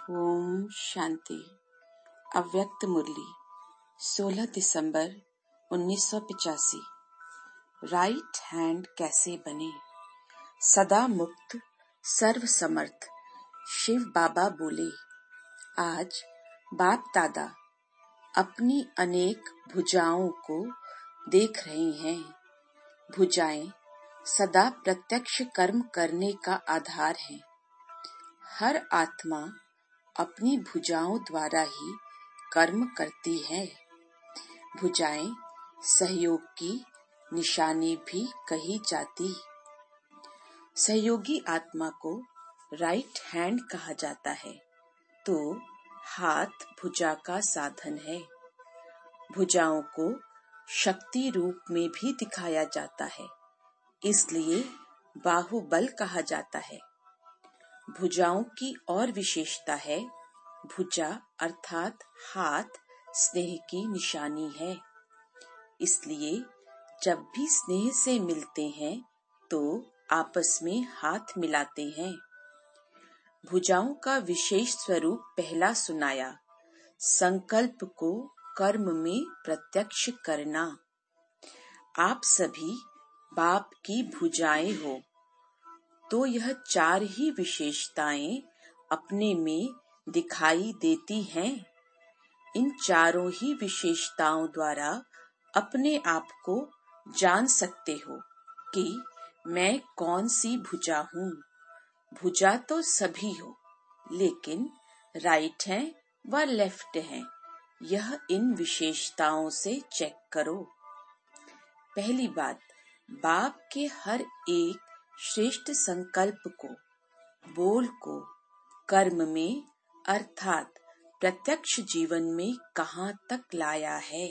ओम शांति। अव्यक्त मुरली 16 दिसंबर 1985। Right hand कैसे बने? सदा मुक्त सर्व समर्थ शिव बाबा बोले, आज बाप दादा अपनी अनेक भुजाओं को देख रहे हैं। भुजाएं सदा प्रत्यक्ष कर्म करने का आधार हैं। हर आत्मा अपनी भुजाओं द्वारा ही कर्म करती है। भुजाएं सहयोग की निशानी भी कही जाती। सहयोगी आत्मा को राइट हैंड कहा जाता है, तो हाथ भुजा का साधन है। भुजाओं को शक्ति रूप में भी दिखाया जाता है, इसलिए बाहुबल कहा जाता है। भुजाओं की और विशेषता है, भुजा अर्थात हाथ स्नेह की निशानी है। इसलिए जब भी स्नेह से मिलते हैं तो आपस में हाथ मिलाते हैं। भुजाओं का विशेष स्वरूप पहला सुनाया, संकल्प को कर्म में प्रत्यक्ष करना। आप सभी बाप की भुजाएं हो, तो यह चार ही विशेषताएं अपने में दिखाई देती हैं। इन चारों ही विशेषताओं द्वारा अपने आप को जान सकते हो कि मैं कौन सी भुजा हूँ। भुजा तो सभी हो, लेकिन राइट है व लेफ्ट है, यह इन विशेषताओं से चेक करो। पहली बात, बाप के हर एक श्रेष्ठ संकल्प को, बोल को कर्म में अर्थात प्रत्यक्ष जीवन में कहाँ तक लाया है।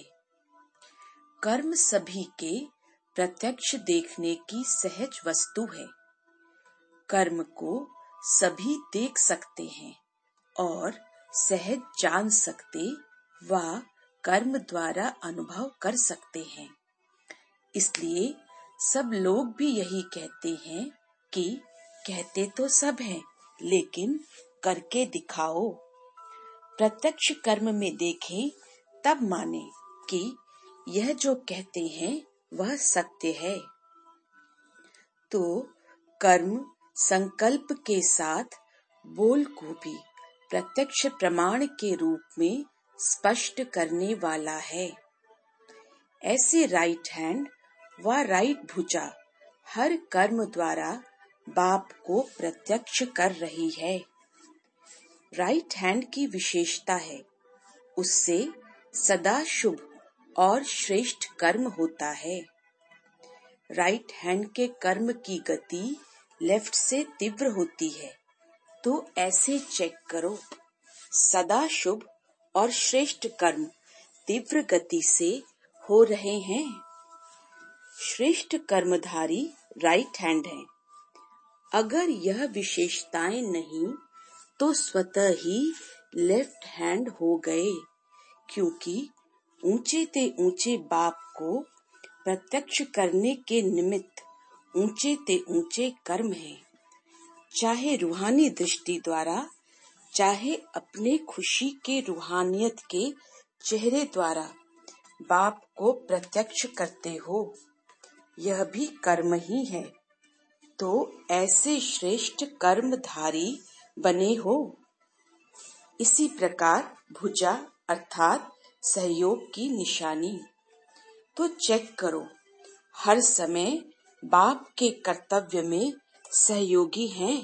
कर्म सभी के प्रत्यक्ष देखने की सहज वस्तु है। कर्म को सभी देख सकते हैं और सहज जान सकते व कर्म द्वारा अनुभव कर सकते हैं। इसलिए सब लोग भी यही कहते हैं कि कहते तो सब हैं, लेकिन करके दिखाओ। प्रत्यक्ष कर्म में देखें तब माने कि यह जो कहते हैं वह सत्य है। तो कर्म संकल्प के साथ बोल को भी प्रत्यक्ष प्रमाण के रूप में स्पष्ट करने वाला है। ऐसे राइट हैंड व राइट भुजा हर कर्म द्वारा बाप को प्रत्यक्ष कर रही है। राइट हैंड की विशेषता है, उससे सदा शुभ और श्रेष्ठ कर्म होता है। राइट हैंड के कर्म की गति लेफ्ट से तीव्र होती है, तो ऐसे चेक करो। सदा शुभ और श्रेष्ठ कर्म तीव्र गति से हो रहे हैं। श्रेष्ठ कर्मधारी राइट हैंड है। अगर यह विशेषताएं नहीं तो स्वतः ही लेफ्ट हैंड हो गए, क्योंकि ऊंचे ते ऊंचे बाप को प्रत्यक्ष करने के निमित्त ऊंचे ते ऊंचे कर्म हैं। चाहे रूहानी दृष्टि द्वारा, चाहे अपने खुशी के रूहानियत के चेहरे द्वारा बाप को प्रत्यक्ष करते हो, यह भी कर्म ही है। तो ऐसे श्रेष्ठ कर्मधारी बने हो। इसी प्रकार भुजा अर्थात सहयोग की निशानी, तो चेक करो, हर समय बाप के कर्तव्य में सहयोगी हैं।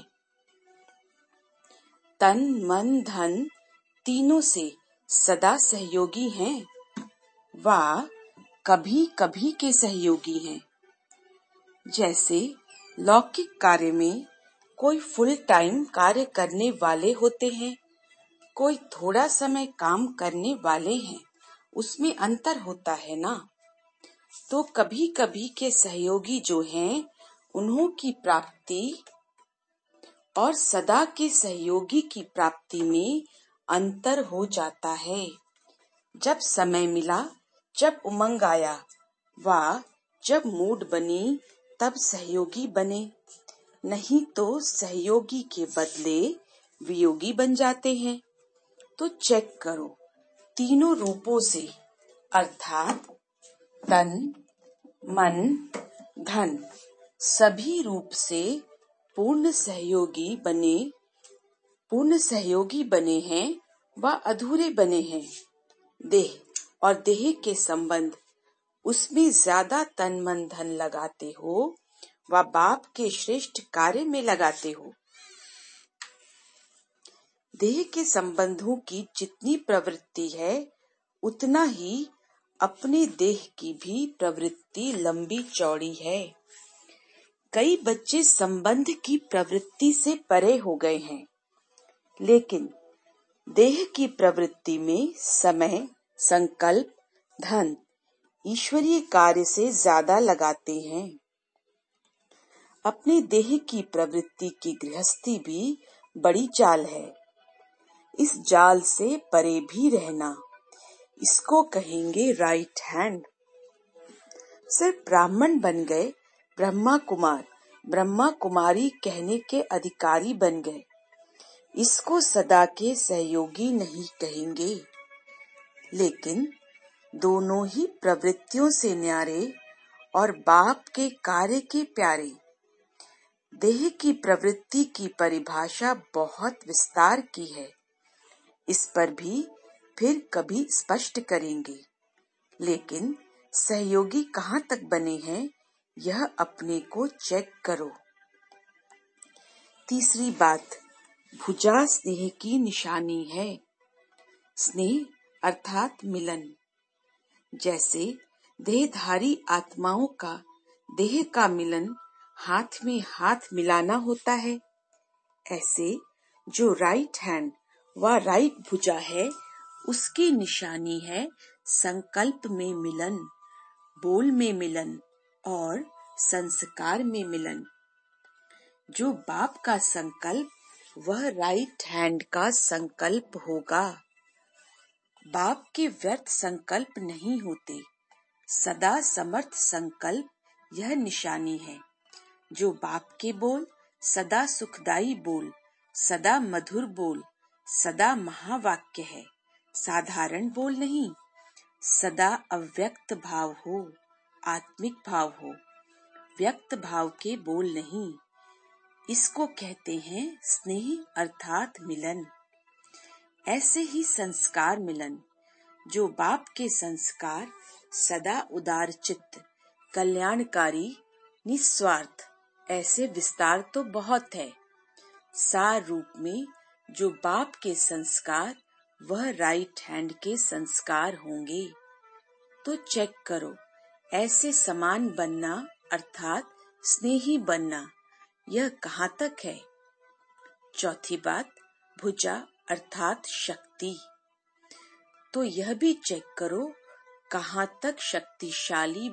तन मन धन तीनों से सदा सहयोगी हैं व कभी कभी के सहयोगी हैं। जैसे लौकिक कार्य में कोई फुल टाइम कार्य करने वाले होते हैं, कोई थोड़ा समय काम करने वाले हैं, उसमें अंतर होता है ना। तो कभी कभी के सहयोगी जो हैं, उन्हों की प्राप्ति और सदा के सहयोगी की प्राप्ति में अंतर हो जाता है। जब समय मिला, जब उमंग आया व जब मूड बनी, तब सहयोगी बने, नहीं तो सहयोगी के बदले वियोगी बन जाते हैं। तो चेक करो, तीनों रूपों से अर्थात तन, मन, धन सभी रूप से पूर्ण सहयोगी बने हैं व अधूरे बने हैं। देह और देह के संबंध, उसमें ज्यादा तन मन धन लगाते हो व बाप के श्रेष्ठ कार्य में लगाते हो। देह के संबंधों की जितनी प्रवृत्ति है उतना ही अपने देह की भी प्रवृत्ति लंबी चौड़ी है। कई बच्चे संबंध की प्रवृत्ति से परे हो गए हैं, लेकिन देह की प्रवृत्ति में समय, संकल्प, धन ईश्वरीय कार्य से ज्यादा लगाते हैं। अपने देह की प्रवृत्ति की गृहस्थी भी बड़ी चाल है। इस जाल से परे भी रहना, इसको कहेंगे राइट हैंड। सिर्फ ब्राह्मण बन गए, ब्रह्मा कुमार, ब्रह्मा कुमारी कहने के अधिकारी बन गए, इसको सदा के सहयोगी नहीं कहेंगे। लेकिन दोनों ही प्रवृत्तियों से न्यारे और बाप के कार्य के प्यारे। देह की प्रवृत्ति की परिभाषा बहुत विस्तार की है, इस पर भी फिर कभी स्पष्ट करेंगे। लेकिन सहयोगी कहाँ तक बने हैं, यह अपने को चेक करो। तीसरी बात, भुजा स्नेह की निशानी है। स्नेह अर्थात मिलन। जैसे देहधारी आत्माओं का देह का मिलन हाथ में हाथ मिलाना होता है, ऐसे जो राइट हैंड व राइट भुजा है उसकी निशानी है संकल्प में मिलन, बोल में मिलन और संस्कार में मिलन। जो बाप का संकल्प वह राइट हैंड का संकल्प होगा। बाप के व्यर्थ संकल्प नहीं होते, सदा समर्थ संकल्प यह निशानी है। जो बाप के बोल, सदा सुखदाई बोल, सदा मधुर बोल, सदा महावाक्य है, साधारण बोल नहीं, सदा अव्यक्त भाव हो, आत्मिक भाव हो, व्यक्त भाव के बोल नहीं। इसको कहते हैं स्नेह अर्थात मिलन। ऐसे ही संस्कार मिलन, जो बाप के संस्कार सदा उदार चित्त, कल्याणकारी, निस्वार्थ, ऐसे विस्तार तो बहुत है। सार रूप में जो बाप के संस्कार वह राइट हैंड के संस्कार होंगे। तो चेक करो, ऐसे समान बनना अर्थात स्नेही बनना, यह कहाँ तक है। चौथी बात, भुजा अर्थात शक्ति। तो यह भी चेक करो कहाँ तक शक्तिशाली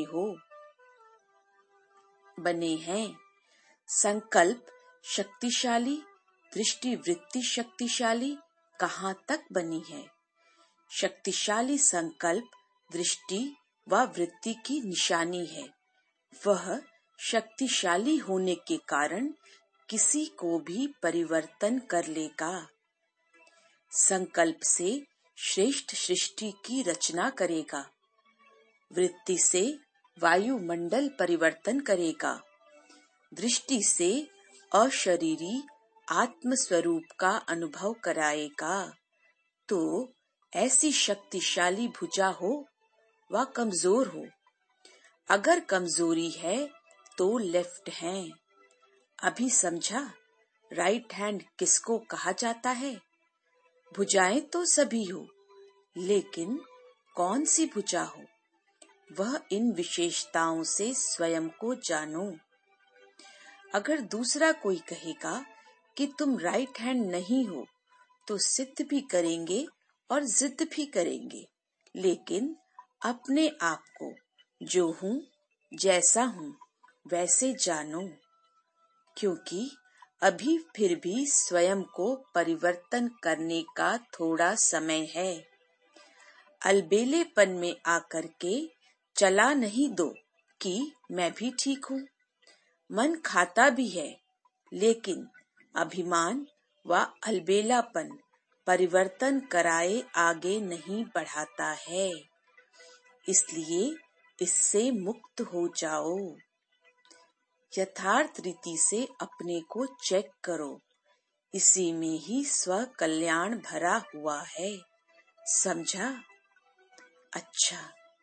बने हैं। संकल्प शक्तिशाली, दृष्टि वृत्ति शक्तिशाली कहाँ तक बनी है। शक्तिशाली संकल्प दृष्टि व वृत्ति की निशानी है। वह शक्तिशाली होने के कारण किसी को भी परिवर्तन कर लेगा। संकल्प से श्रेष्ठ सृष्टि की रचना करेगा, वृत्ति से वायुमंडल परिवर्तन करेगा, दृष्टि से अशरीरी आत्म स्वरूप का अनुभव कराएगा। तो ऐसी शक्तिशाली भुजा हो व कमजोर हो। अगर कमजोरी है तो लेफ्ट हैंड। अभी समझा राइट हैंड किसको कहा जाता है। भुजाएं तो सभी हो, लेकिन कौन सी भुजा हो, वह इन विशेषताओं से स्वयं को जानो। अगर दूसरा कोई कहेगा कि तुम राइट हैंड नहीं हो, तो सिद्ध भी करेंगे और जिद भी करेंगे, लेकिन अपने आप को जो हूँ, जैसा हूँ, वैसे जानो। क्योंकि अभी फिर भी स्वयं को परिवर्तन करने का थोड़ा समय है। अलबेलेपन में आकर के चला नहीं दो कि मैं भी ठीक हूँ। मन खाता भी है, लेकिन अभिमान व अलबेलापन परिवर्तन कराए आगे नहीं बढ़ाता है, इसलिए इससे मुक्त हो जाओ। यथार्थ रीति से अपने को चेक करो, इसी में ही स्व कल्याण भरा हुआ है। समझा? अच्छा।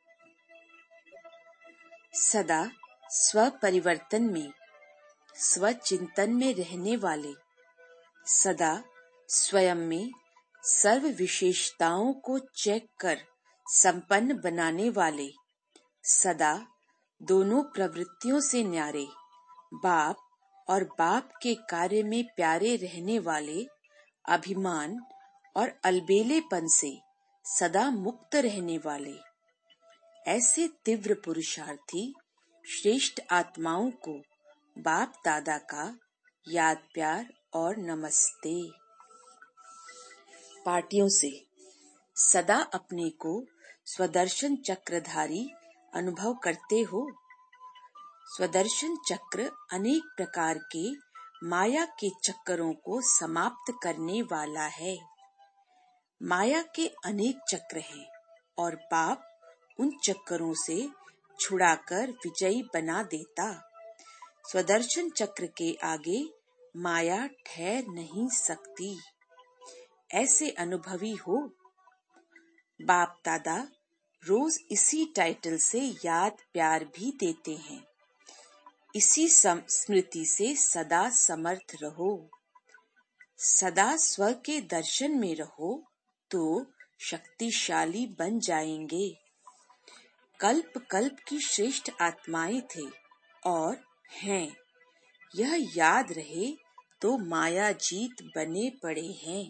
सदा स्व परिवर्तन में, स्व चिंतन में रहने वाले, सदा स्वयं में सर्व विशेषताओं को चेक कर संपन्न बनाने वाले, सदा दोनों प्रवृत्तियों से न्यारे, बाप और बाप के कार्य में प्यारे रहने वाले, अभिमान और अलबेलेपन से सदा मुक्त रहने वाले, ऐसे तीव्र पुरुषार्थी श्रेष्ठ आत्माओं को बाप दादा का याद प्यार और नमस्ते। पार्टियों से सदा अपने को स्वदर्शन चक्रधारी अनुभव करते हो। स्वदर्शन चक्र अनेक प्रकार के माया के चक्करों को समाप्त करने वाला है। माया के अनेक चक्र हैं और बाप उन चक्करों से छुड़ाकर विजयी बना देता। स्वदर्शन चक्र के आगे माया ठहर नहीं सकती, ऐसे अनुभवी हो। बाप दादा रोज इसी टाइटल से याद प्यार भी देते हैं। इसी स्मृति से सदा समर्थ रहो। सदा स्व के दर्शन में रहो तो शक्तिशाली बन जाएंगे। कल्प कल्प की श्रेष्ठ आत्माएं थे और हैं, यह याद रहे तो माया जीत बने पड़े हैं।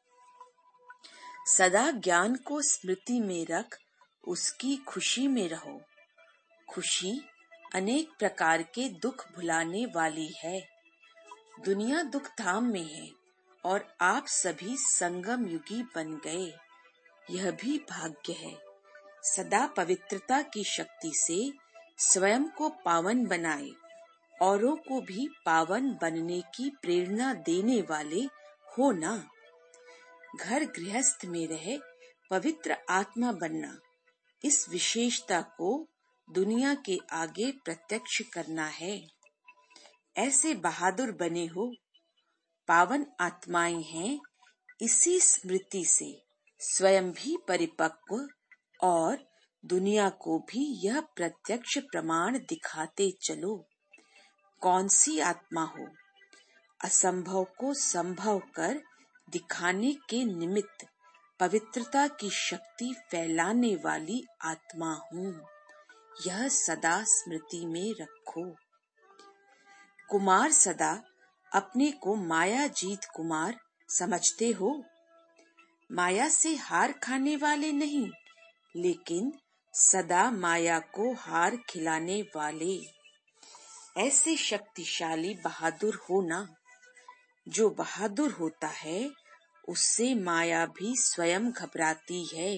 सदा ज्ञान को स्मृति में रख उसकी खुशी में रहो। खुशी अनेक प्रकार के दुख भुलाने वाली है। दुनिया दुख धाम में है और आप सभी संगम युगी बन गए, यह भी भाग्य है। सदा पवित्रता की शक्ति से स्वयं को पावन बनाए, औरों को भी पावन बनने की प्रेरणा देने वाले हो ना। घर गृहस्थ में रहे पवित्र आत्मा बनना, इस विशेषता को दुनिया के आगे प्रत्यक्ष करना है। ऐसे बहादुर बने हो, पावन आत्माएं हैं। इसी स्मृति से स्वयं भी परिपक्व और दुनिया को भी यह प्रत्यक्ष प्रमाण दिखाते चलो। कौन सी आत्मा हो? असंभव को संभव कर दिखाने के निमित्त पवित्रता की शक्ति फैलाने वाली आत्मा हूँ, यह सदा स्मृति में रखो। कुमार सदा अपने को माया जीत कुमार समझते हो। माया से हार खाने वाले नहीं, लेकिन सदा माया को हार खिलाने वाले। ऐसे शक्तिशाली बहादुर हो ना। जो बहादुर होता है उससे माया भी स्वयं घबराती है।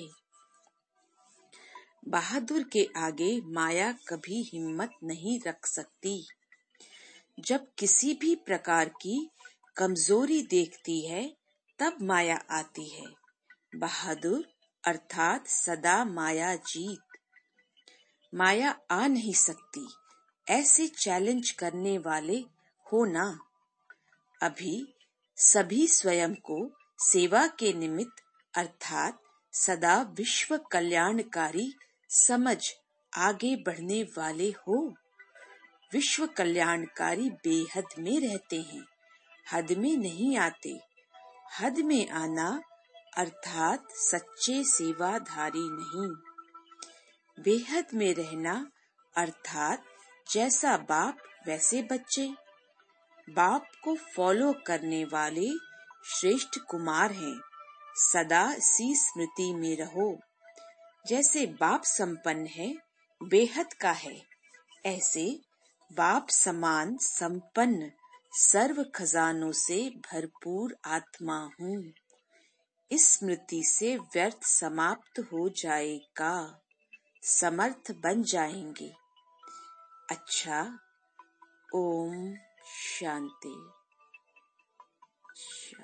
बहादुर के आगे माया कभी हिम्मत नहीं रख सकती। जब किसी भी प्रकार की कमजोरी देखती है तब माया आती है। बहादुर अर्थात सदा माया जीत। माया आ नहीं सकती, ऐसे चैलेंज करने वाले हो ना। अभी सभी स्वयं को सेवा के निमित्त अर्थात सदा विश्व कल्याणकारी समझ आगे बढ़ने वाले हो। विश्व कल्याणकारी बेहद में रहते हैं, हद में नहीं आते। हद में आना अर्थात सच्चे सेवाधारी नहीं। बेहद में रहना अर्थात जैसा बाप वैसे बच्चे। बाप को फॉलो करने वाले श्रेष्ठ कुमार हैं। सदा सी स्मृति में रहो। जैसे बाप संपन्न है, बेहद का है, ऐसे बाप समान संपन्न सर्व खजानों से भरपूर आत्मा हूँ। इस स्मृति से व्यर्थ समाप्त हो जाएगा, समर्थ बन जाएंगे। अच्छा, ओम शांति।